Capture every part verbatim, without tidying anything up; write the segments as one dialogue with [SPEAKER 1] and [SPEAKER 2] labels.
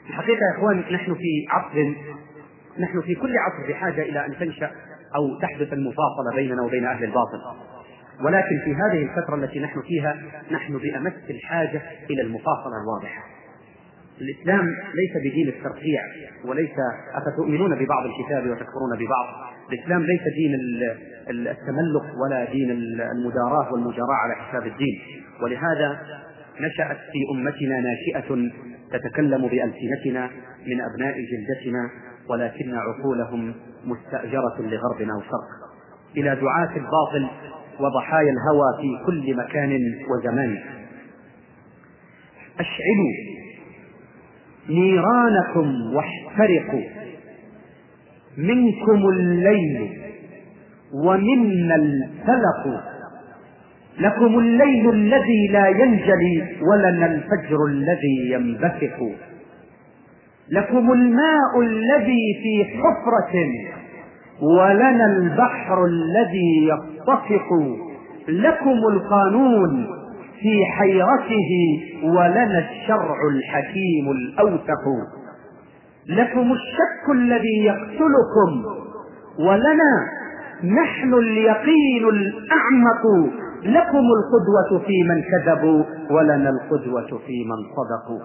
[SPEAKER 1] الحقيقة يا إخوان، نحن في عصر نحن في كل عصر بحاجة إلى أن تنشأ أو تحدث المفاصلة بيننا وبين أهل الباطل، ولكن في هذه الفترة التي نحن فيها نحن بأمس الحاجة إلى المفاصلة الواضحة. الإسلام ليس بدين الترقيع، وليس أفتؤمنون ببعض الكتاب وتكفرون ببعض. الإسلام ليس دين التملق ولا دين المداراة والمجاراة على حساب الدين، ولهذا نشأت في أمتنا ناشئة تتكلم بألسنتنا من أبناء جلدتنا، ولكن عقولهم مستأجرة لغرب أو شرق، إلى دعاة الباطل وضحايا الهوى في كل مكان وزمان. أشعلوا نيرانكم واحترقوا، منكم الليل ومنا الفلق، لكم الليل الذي لا ينجلي ولنا الفجر الذي ينبثق، لكم الماء الذي في حفرة ولنا البحر الذي يصطفق، لكم القانون في حيرته ولنا الشرع الحكيم الأوثق، لكم الشك الذي يقتلكم ولنا نحن اليقين الأعمق، لكم القدوة في من كذبوا ولنا القدوة في من صدقوا،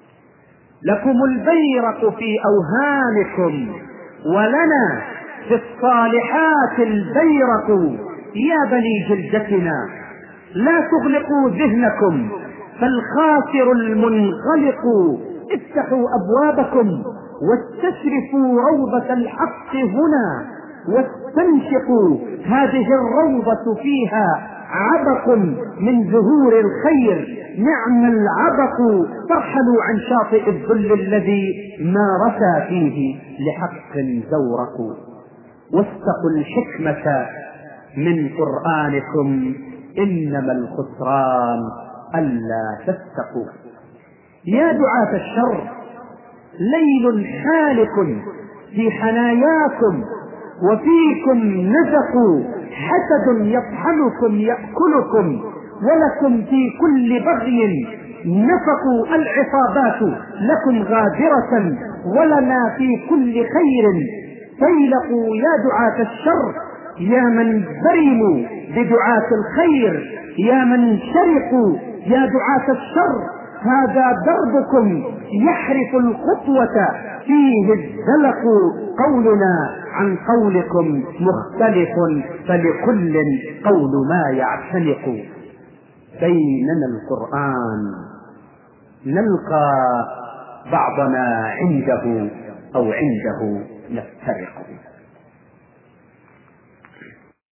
[SPEAKER 1] لكم البيرة في أوهامكم ولنا في الصالحات البيرة، يا بني جلدتنا لا تغلقوا ذهنكم فالخاسر المنغلق، افتحوا أبوابكم واستشرفوا روضة الحق هنا، واستنشقوا هذه الروضة فيها عبق من زهور الخير، نعم العبق، فارحلوا عن شاطئ الذل الذي ما رثى فيه لحق زورق، واستقوا الحكمة من قرآنكم إنما الخسران ألا تستقوا. يا دعاة الشر ليل حالك في حناياكم وفيكم نزق، حسد يطحنكم يأكلكم ولكم في كل بغي نفق، العصابات لكم غادرة ولنا في كل خير فيلقوا. يا دعاة الشر يا من برموا بدعاة الخير، يا من شرقوا يا دعاة الشر هذا دربكم يحرف الخطوة فيه الزلق، قولنا عن قولكم مختلف فلكل قول ما يعتنق، بيننا القرآن نلقى بعضنا عنده أو عنده نفترق.